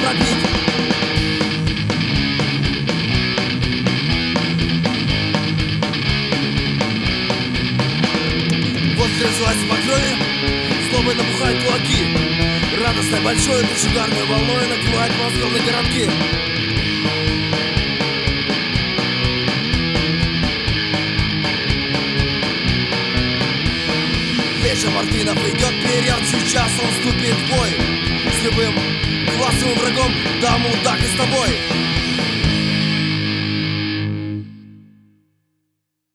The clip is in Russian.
пробить. Вот тряслась по крови, злобой набухают кулаки. Радостной большой душеударной волной накрывает московные городки. Вечер Мартынов идет вперед, сейчас он вступит в бой с любым классовым врагом, да, мудак, и с тобой.